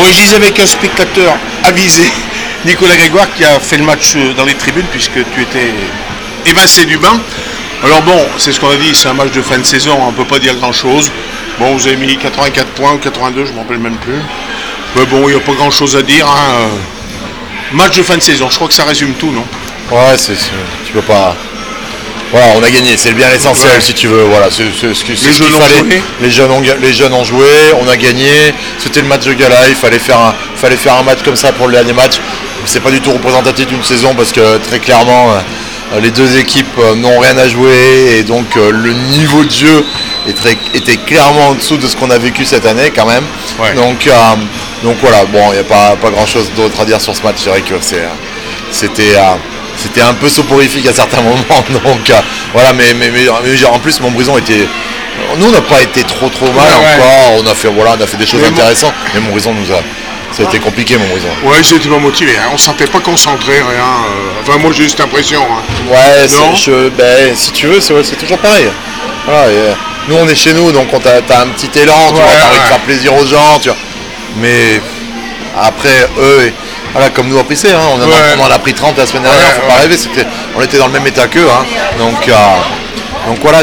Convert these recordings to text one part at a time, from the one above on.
Moi je disais avec un spectateur avisé, Nicolas Grégoire, qui a fait le match dans les tribunes puisque tu étais évincé du banc. Alors bon, c'est ce qu'on a dit, c'est un match de fin de saison, on ne peut pas dire grand chose. Bon, vous avez mis 84 points ou 82, je ne me rappelle même plus. Mais bon, il n'y a pas grand chose à dire. Hein. Match de fin de saison, je crois que ça résume tout, non? Ouais, tu peux pas. Voilà, on a gagné, c'est bien l'essentiel, ouais. Si tu veux. Voilà, c'est ce qu'il fallait. Les jeunes ont joué, on a gagné. C'était le match de gala, il fallait faire un match comme ça pour le dernier match. C'est pas du tout représentatif d'une saison parce que très clairement les deux équipes n'ont rien à jouer et donc le niveau de jeu était clairement en dessous de ce qu'on a vécu cette année quand même. Ouais. Donc voilà, bon, il n'y a pas grand chose d'autre à dire sur ce match. C'est vrai que c'était un peu soporifique à certains moments. Donc voilà, mais en plus Montbrison était. Nous on n'a pas été trop mal encore. On a fait des choses intéressantes. Mais Montbrison ça a été compliqué, Montbrison. Ouais, j'étais pas motivé. Hein. On ne sentait pas concentré, rien. Enfin, moi, j'ai eu cette impression. Hein. Ouais, si tu veux, c'est toujours pareil. Voilà, nous, on est chez nous, donc t'as un petit élan, tu vois, t'as envie de faire plaisir aux gens, tu vois. Mais après, eux, voilà, comme nous, après, hein, on en a pris 30 la semaine dernière, faut pas rêver, on était dans le même état qu'eux. Hein. Donc voilà,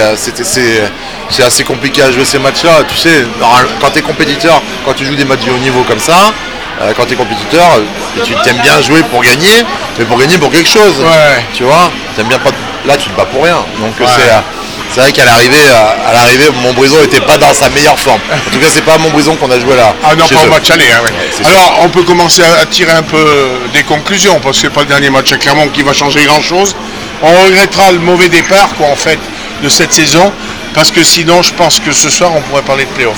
c'est assez compliqué à jouer ces matchs-là. Tu sais, quand tu es compétiteur, quand tu joues des matchs de haut niveau comme ça, quand tu es compétiteur, tu t'aimes bien jouer pour gagner, mais pour gagner pour quelque chose. Ouais. Tu vois, t'aimes bien pas. Là, tu te bats pour rien. Donc c'est vrai qu'à l'arrivée, Montbrison n'était pas dans sa meilleure forme. En tout cas, c'est pas à Montbrison qu'on a joué là. Ah non, pas au match aller. Hein, ouais. Alors, on peut commencer à tirer un peu des conclusions parce que c'est pas le dernier match à Clermont qui va changer grand-chose. On regrettera le mauvais départ, en fait, de cette saison, parce que sinon, je pense que ce soir, on pourrait parler de play-off.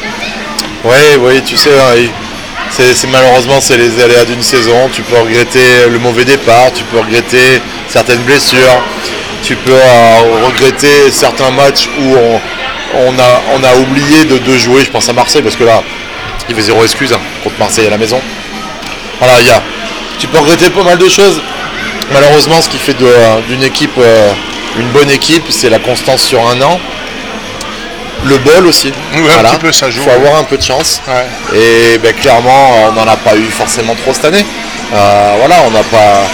Oui, tu sais, malheureusement, c'est les aléas d'une saison. Tu peux regretter le mauvais départ, tu peux regretter certaines blessures, tu peux regretter certains matchs où on a oublié de jouer. Je pense à Marseille, parce que là, il fait 0 excuse contre Marseille à la maison. Voilà, tu peux regretter pas mal de choses. Malheureusement, ce qui fait d'une équipe une bonne équipe, c'est la constance sur un an. Le bol aussi. Oui, voilà. Un petit peu, ça joue. Il faut avoir un peu de chance. Ouais. Et clairement, on n'en a pas eu forcément trop cette année. Voilà, on n'a pas.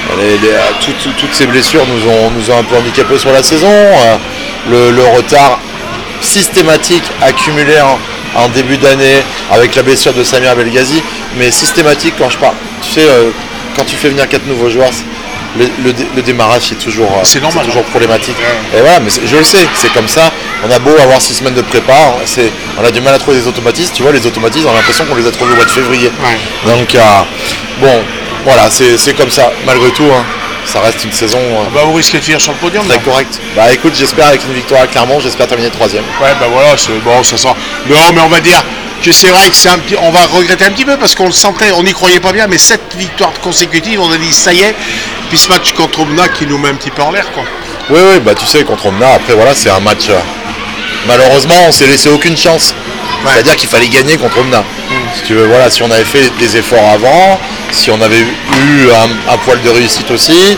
Toutes ces blessures nous ont un peu handicapés sur la saison. Le retard systématique accumulé en début d'année avec la blessure de Samir Belghazi, mais systématique quand je parle. Tu sais, quand tu fais venir 4 nouveaux joueurs, le démarrage c'est toujours problématique. Ouais. Et voilà, mais je le sais, c'est comme ça. On a beau avoir 6 semaines de prépa, on a du mal à trouver des automatismes. Tu vois, les automatismes, on a l'impression qu'on les a trouvés au mois de février. Ouais. Donc bon, voilà, c'est comme ça. Malgré tout, ça reste une saison. Vous risquez de finir sur le podium. Très correct. Écoute, j'espère avec une victoire à Clermont, j'espère terminer 3e. Ouais, voilà, c'est bon, ça sent. Non, mais on va dire que c'est vrai que on va regretter un petit peu parce qu'on le sentait, on n'y croyait pas bien, mais 7 victoires consécutives, on a dit ça y est. Puis ce match contre Aubenas qui nous met un petit peu en l'air, quoi. Oui, tu sais, contre Aubenas, après voilà, c'est un match. Malheureusement, on s'est laissé aucune chance. Ouais. C'est-à-dire qu'il fallait gagner contre Aubenas. Si tu veux, voilà, si on avait fait des efforts avant, si on avait eu un poil de réussite aussi,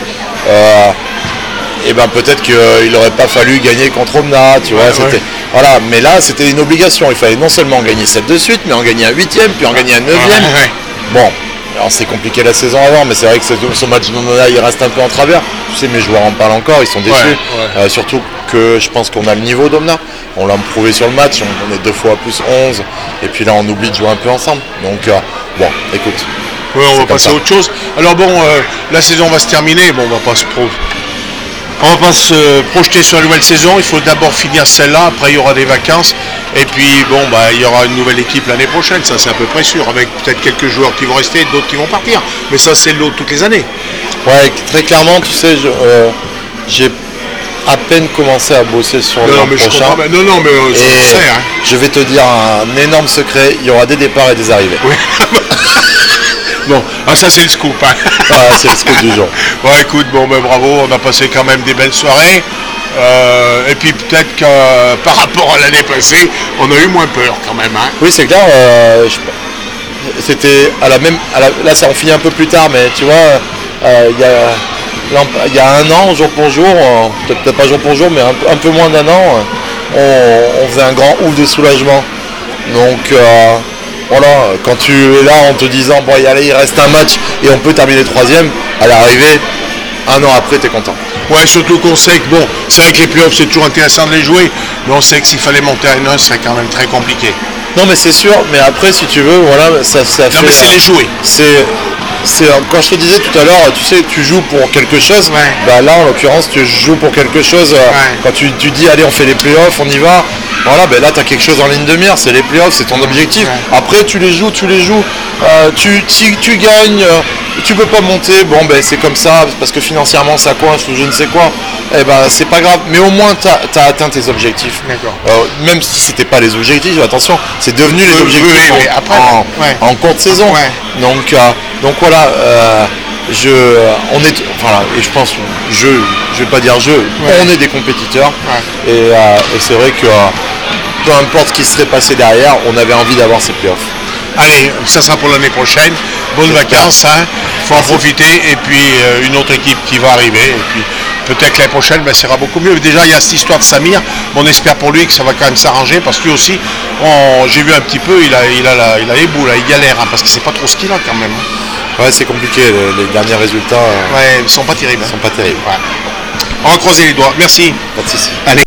peut-être qu'il n'aurait pas fallu gagner contre Aubenas, tu vois. Ouais. Voilà, mais là, c'était une obligation. Il fallait non seulement gagner 7 de suite, mais en gagner un 8e, puis en gagner un 9e. Ouais. Bon, alors c'est compliqué la saison avant, mais c'est vrai que ce match là, il reste un peu en travers. Tu sais, mes joueurs en parlent encore, ils sont déçus. Ouais. Surtout que je pense qu'on a le niveau d'Aubenas. On l'a prouvé sur le match, on est 2 fois plus 11, et puis là on oublie de jouer un peu ensemble. Donc bon, écoute. Ouais, on va passer à autre chose. Alors bon, la saison va se terminer, on va pas se projeter sur la nouvelle saison, il faut d'abord finir celle-là, après il y aura des vacances, et puis il y aura une nouvelle équipe l'année prochaine, ça c'est à peu près sûr, avec peut-être quelques joueurs qui vont rester et d'autres qui vont partir, mais ça c'est l'eau toutes les années. Ouais, très clairement, tu sais, j'ai à peine commencé à bosser sur l'an prochain. Je vais te dire un énorme secret, il y aura des départs et des arrivées. Oui. Bon, ça c'est le scoop. Hein. C'est le scoop du jour. Bon, écoute, bravo, on a passé quand même des belles soirées. Et puis peut-être que par rapport à l'année passée, on a eu moins peur quand même. Hein. Oui, c'est clair. C'était là, ça on finit un peu plus tard, mais tu vois, il y a un an, jour pour jour, peut-être pas jour pour jour, mais un peu moins d'un an, on faisait un grand ouf de soulagement. Donc voilà, quand tu es là en te disant bon allez, il reste un match et on peut terminer troisième, à l'arrivée, un an après t'es content. Ouais, surtout qu'on sait que bon, c'est vrai que les playoffs c'est toujours intéressant de les jouer, mais on sait que s'il fallait monter à N1, ce serait quand même très compliqué. Non mais c'est sûr, mais après si tu veux, voilà, ça fait. Non mais c'est les jouer. C'est quand je te disais tout à l'heure, tu sais, tu joues pour quelque chose. Ouais. Bah là en l'occurrence tu joues pour quelque chose. Quand tu dis allez on fait les playoffs, on y va. Voilà, ben là tu as quelque chose en ligne de mire, c'est les playoffs, c'est ton objectif. Ouais. Après tu les joues. Si tu gagnes, tu peux pas monter, bon ben c'est comme ça, parce que financièrement ça coince ou je ne sais quoi. Eh ben c'est pas grave, mais au moins tu as atteint tes objectifs. D'accord. Même si c'était pas les objectifs, attention, c'est devenu les objectifs oui, après, en courte saison. Ouais. Donc voilà, on est, voilà, et je pense, je vais pas dire on est des compétiteurs, et c'est vrai que peu importe ce qui serait passé derrière, on avait envie d'avoir ces playoffs. Allez, ça sera pour l'année prochaine. Bonnes vacances, hein. Faut en profiter. Et puis une autre équipe qui va arriver. Et puis peut-être que l'année prochaine, ça sera beaucoup mieux. Déjà, il y a cette histoire de Samir. On espère pour lui que ça va quand même s'arranger parce que lui aussi, j'ai vu un petit peu, il a les boules, il galère, hein, parce que c'est pas trop ce qu'il a quand même. Ouais, c'est compliqué. Les derniers résultats. Ouais, ils sont pas terribles. Sont pas terribles. Ouais. On va croiser les doigts. Merci. Pas de soucis. Allez.